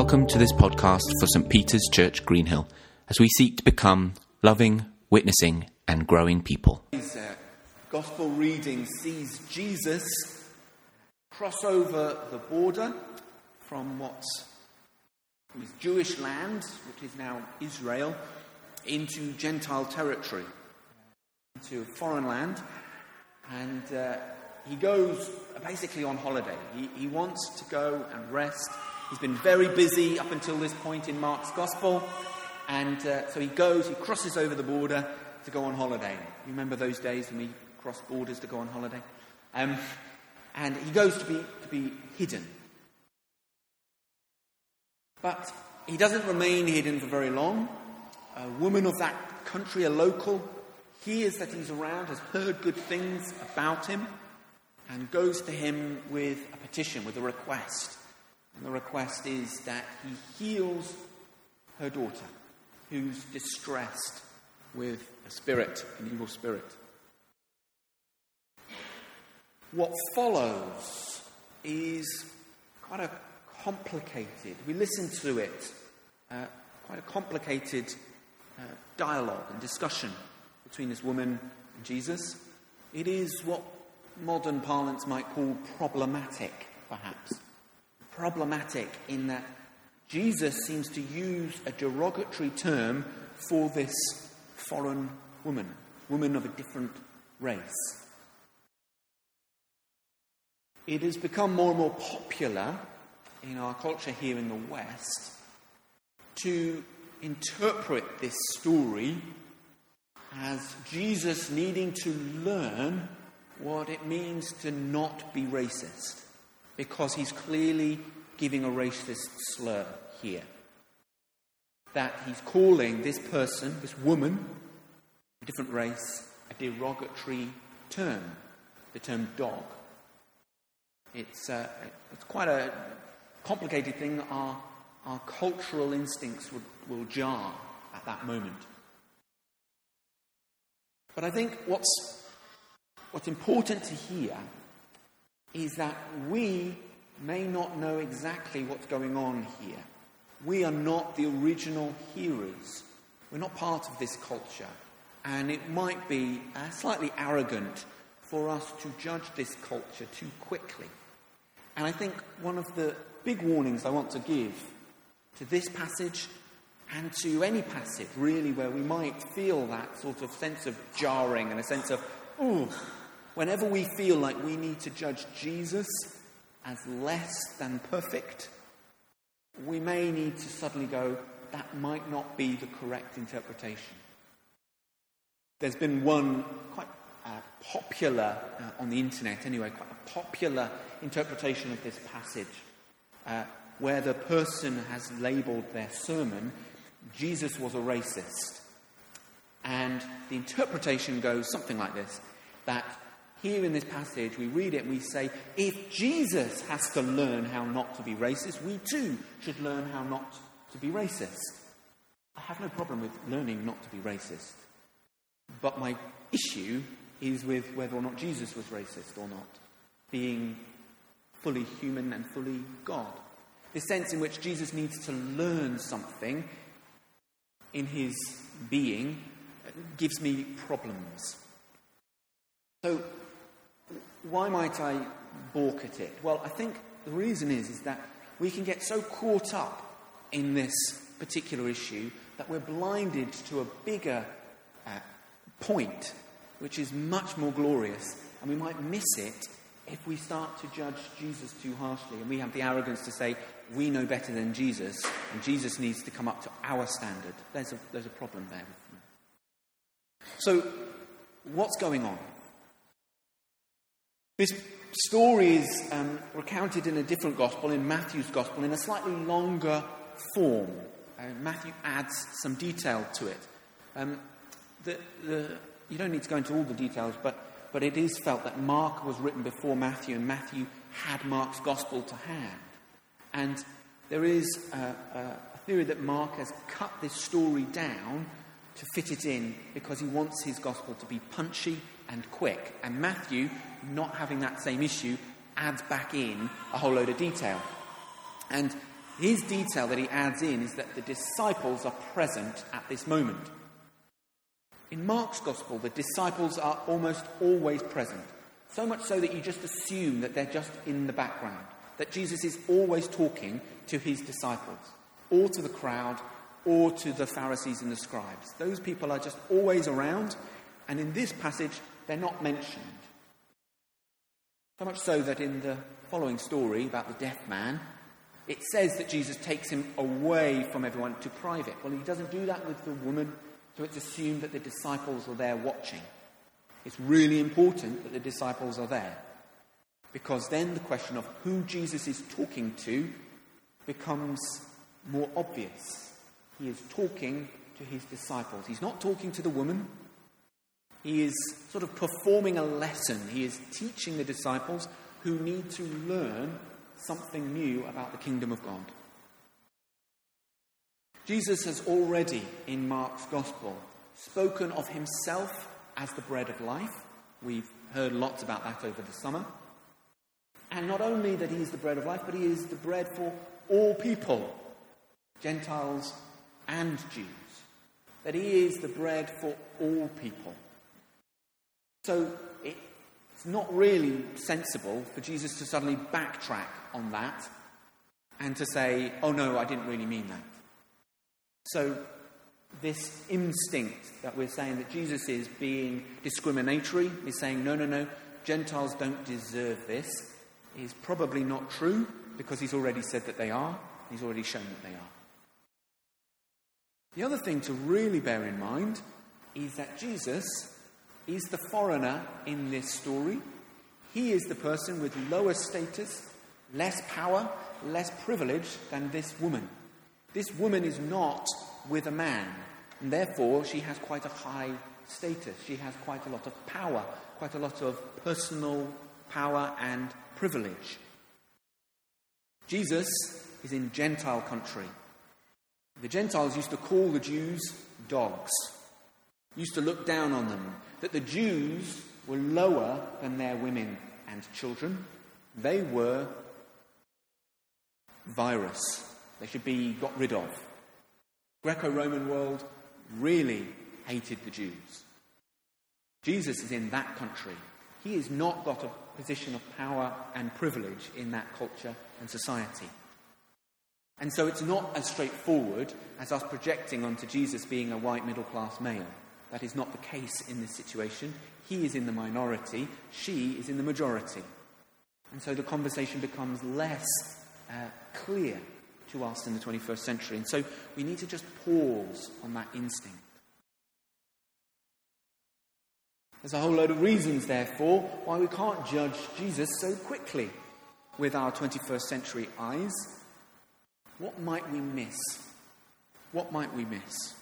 Welcome to this podcast for St. Peter's Church, Greenhill, as we seek to become loving, witnessing and growing people. Today's Gospel reading sees Jesus cross over the border from his Jewish land, which is now Israel, into Gentile territory, into a foreign land, and he goes basically on holiday. He wants to go and rest. He's been very busy up until this point in Mark's Gospel, and so he crosses over the border to go on holiday. You remember those days when we crossed borders to go on holiday? And he goes to be hidden. But he doesn't remain hidden for very long. A woman of that country, a local, hears that he's around, has heard good things about him, and goes to him with a petition, with a request. And the request is that he heals her daughter, who's distressed with an evil spirit. What follows is quite a complicated, we listen to it, quite a complicated dialogue and discussion between this woman and Jesus. It is what modern parlance might call problematic, perhaps. Problematic in that Jesus seems to use a derogatory term for this foreign woman of a different race. It has become more and more popular in our culture here in the West to interpret this story as Jesus needing to learn what it means to not be racist, because he's clearly giving a racist slur here. That he's calling this person, this woman, a different race, a derogatory term, the term dog. It's quite a complicated thing that our cultural instincts will jar at that moment. But I think what's important to hear is that we may not know exactly what's going on here. We are not the original hearers. We're not part of this culture. And it might be slightly arrogant for us to judge this culture too quickly. And I think one of the big warnings I want to give to this passage and to any passage, really, where we might feel that sort of sense of jarring and a sense of, ooh, whenever we feel like we need to judge Jesus as less than perfect, we may need to suddenly go, that might not be the correct interpretation. There's been one quite popular, on the internet anyway, quite a popular interpretation of this passage, where the person has labelled their sermon, Jesus was a racist. And the interpretation goes something like this, that here in this passage, we read it and we say, if Jesus has to learn how not to be racist, we too should learn how not to be racist. I have no problem with learning not to be racist. But my issue is with whether or not Jesus was racist or not, being fully human and fully God. The sense in which Jesus needs to learn something in his being gives me problems. So, why might I balk at it? Well, I think the reason is that we can get so caught up in this particular issue that we're blinded to a bigger point, which is much more glorious, and we might miss it if we start to judge Jesus too harshly, and we have the arrogance to say, we know better than Jesus, and Jesus needs to come up to our standard. There's a problem there. So, what's going on? This story is recounted in a different gospel, in Matthew's gospel, in a slightly longer form. Matthew adds some detail to it. You don't need to go into all the details, but it is felt that Mark was written before Matthew, and Matthew had Mark's gospel to hand. And there is a theory that Mark has cut this story down to fit it in because he wants his gospel to be punchy and quick. And Matthew, not having that same issue, adds back in a whole load of detail. And His detail that he adds in is that the disciples are present at this moment. In Mark's Gospel, the disciples are almost always present, so much so that you just assume that they're just in the background, that Jesus is always talking to his disciples, or to the crowd, or to the Pharisees and the scribes. Those people are just always around, and in this passage, they're not mentioned. So much so that in the following story about the deaf man, it says that Jesus takes him away from everyone to private. Well, he doesn't do that with the woman, so it's assumed that the disciples are there watching. It's really important that the disciples are there, because then the question of who Jesus is talking to becomes more obvious. He is talking to his disciples. He's not talking to the woman. He is sort of performing a lesson. He is teaching the disciples who need to learn something new about the kingdom of God. Jesus has already, in Mark's Gospel, spoken of himself as the bread of life. We've heard lots about that over the summer. And not only that he is the bread of life, but he is the bread for all people, Gentiles and Jews. That he is the bread for all people. So it's not really sensible for Jesus to suddenly backtrack on that and to say, oh no, I didn't really mean that. So this instinct that we're saying that Jesus is being discriminatory, is saying, no, Gentiles don't deserve this, is probably not true, because he's already said that they are. He's already shown that they are. The other thing to really bear in mind is that Jesus is the foreigner in this story. He is the person with lower status, less power, less privilege than this woman. This woman is not with a man, and therefore she has quite a high status. She has quite a lot of power, quite a lot of personal power and privilege. Jesus is in Gentile country. The Gentiles used to call the Jews dogs, used to look down on them, that the Jews were lower than their women and children. They were virus. They should be got rid of. Greco-Roman world really hated the Jews. Jesus is in that country. He has not got a position of power and privilege in that culture and society. And so it's not as straightforward as us projecting onto Jesus being a white middle-class male. That is not the case in this situation. He is in the minority, she is in the majority. And so the conversation becomes less clear to us in the 21st century. And so we need to just pause on that instinct. There's a whole load of reasons, therefore, why we can't judge Jesus so quickly with our 21st century eyes. What might we miss? What might we miss?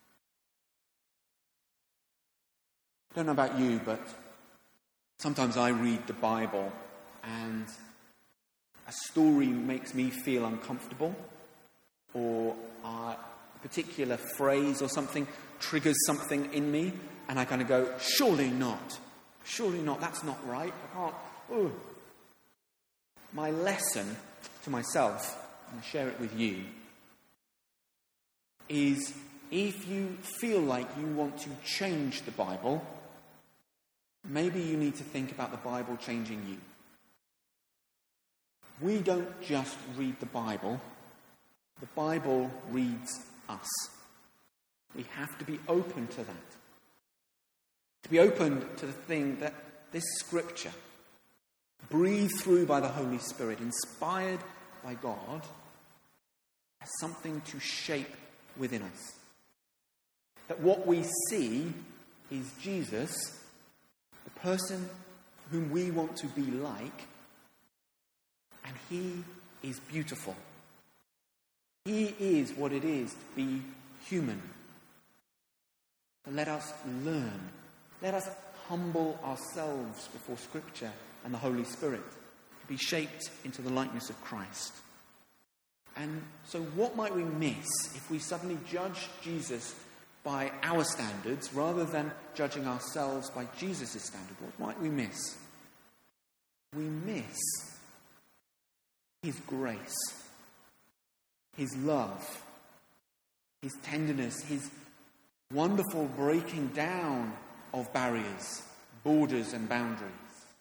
I don't know about you, but sometimes I read the Bible and a story makes me feel uncomfortable, or a particular phrase or something triggers something in me, and I kind of go, surely not, that's not right, I can't, ooh. My lesson to myself, and I share it with you, is if you feel like you want to change the Bible, maybe you need to think about the Bible changing you. We don't just read the Bible reads us. We have to be open to that. To be open to the thing that this scripture, breathed through by the Holy Spirit, inspired by God, has something to shape within us. That what we see is Jesus, the person whom we want to be like, and he is beautiful. He is what it is to be human. But let us learn. Let us humble ourselves before Scripture and the Holy Spirit to be shaped into the likeness of Christ. And so what might we miss if we suddenly judge Jesus by our standards rather than judging ourselves by Jesus' standard? What might we miss? We miss his grace. his love, his tenderness, his wonderful breaking down of barriers, borders and boundaries.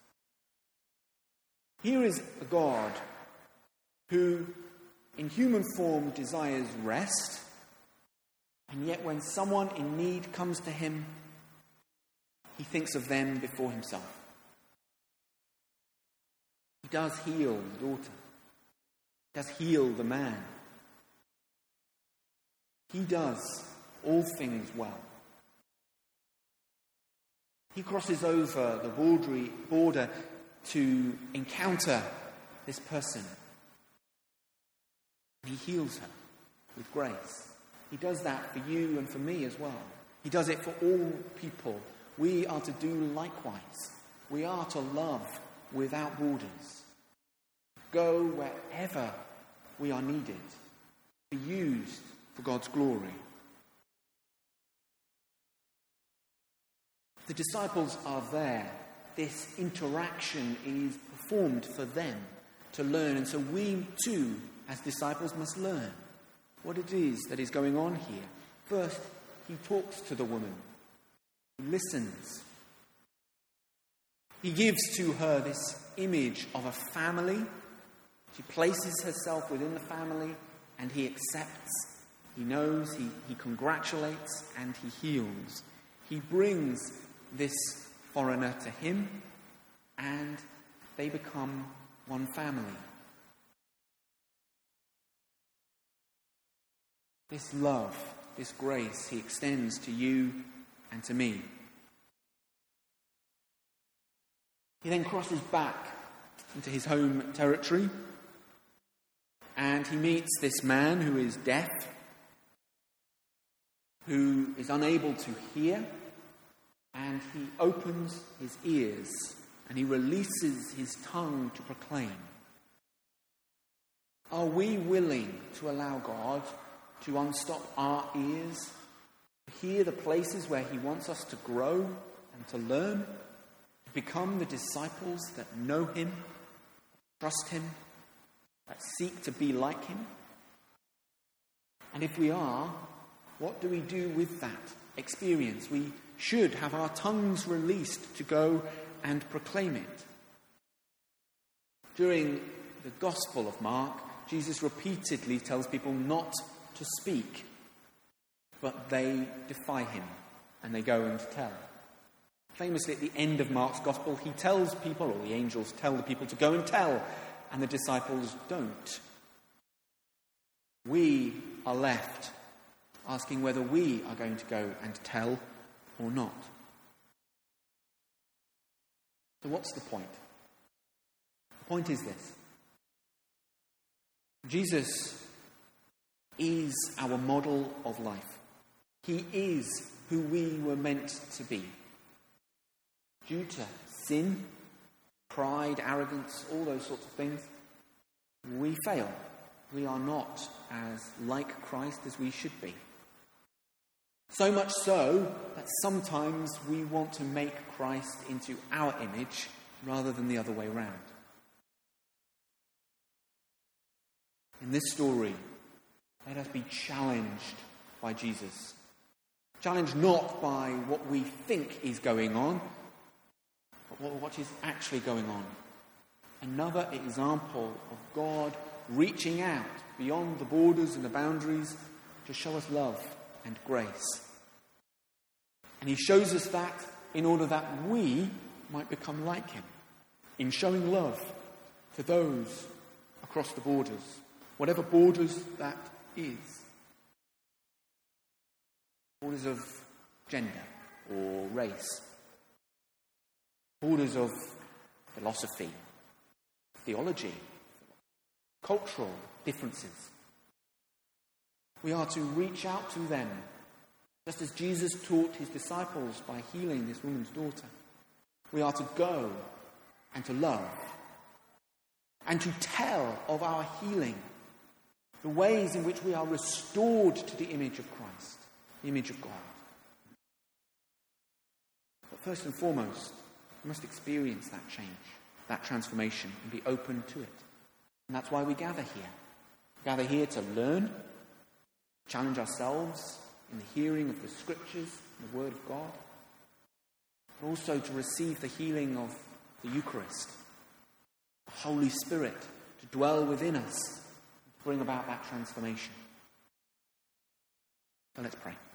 Here is a God who, in human form, desires rest, and yet when someone in need comes to him, he thinks of them before himself. He does heal the daughter. He does heal the man. He does all things well. He crosses over the border to encounter this person. He heals her with grace. He does that for you and for me as well. He does it for all people. We are to do likewise. We are to love without borders. Go wherever we are needed. Be used for God's glory. The disciples are there. This interaction is performed for them to learn. And so we too, as disciples, must learn what it is that is going on here. First, he talks to the woman. He listens. He gives to her this image of a family. She places herself within the family, and he accepts. He knows, he congratulates, and he heals. He brings this foreigner to him, and they become one family. This love, this grace, he extends to you and to me. He then crosses back into his home territory, and he meets this man who is deaf, who is unable to hear, and he opens his ears and he releases his tongue to proclaim. Are we willing to allow God to unstop our ears, to hear the places where he wants us to grow and to learn, to become the disciples that know him, trust him, that seek to be like him? And if we are, what do we do with that experience? We should have our tongues released to go and proclaim it. During the Gospel of Mark, Jesus repeatedly tells people not to speak, but they defy him and they go and tell. Famously, at the end of Mark's Gospel, he tells people, or the angels tell the people to go and tell, and the disciples don't. We are left asking whether we are going to go and tell or not. So what's the point? The point is this. Jesus is our model of life. He is who we were meant to be. Due to sin, pride, arrogance, all those sorts of things, we fail. We are not as like Christ as we should be. So much so that sometimes we want to make Christ into our image rather than the other way around. In this story, let us be challenged by Jesus. Challenged not by what we think is going on, but what is actually going on. Another example of God reaching out beyond the borders and the boundaries to show us love and grace. And he shows us that in order that we might become like him in showing love to those across the borders, whatever borders that is. Borders of gender or race, borders of philosophy, theology, cultural differences. We are to reach out to them, just as Jesus taught his disciples by healing this woman's daughter. We are to go and to love and to tell of our healing, the ways in which we are restored to the image of Christ, the image of God. But first and foremost, we must experience that change, that transformation, and be open to it. And that's why we gather here, We gather here to learn, challenge ourselves in the hearing of the Scriptures and the Word of God, but also to receive the healing of the Eucharist, the Holy Spirit to dwell within us, to bring about that transformation. So let's pray.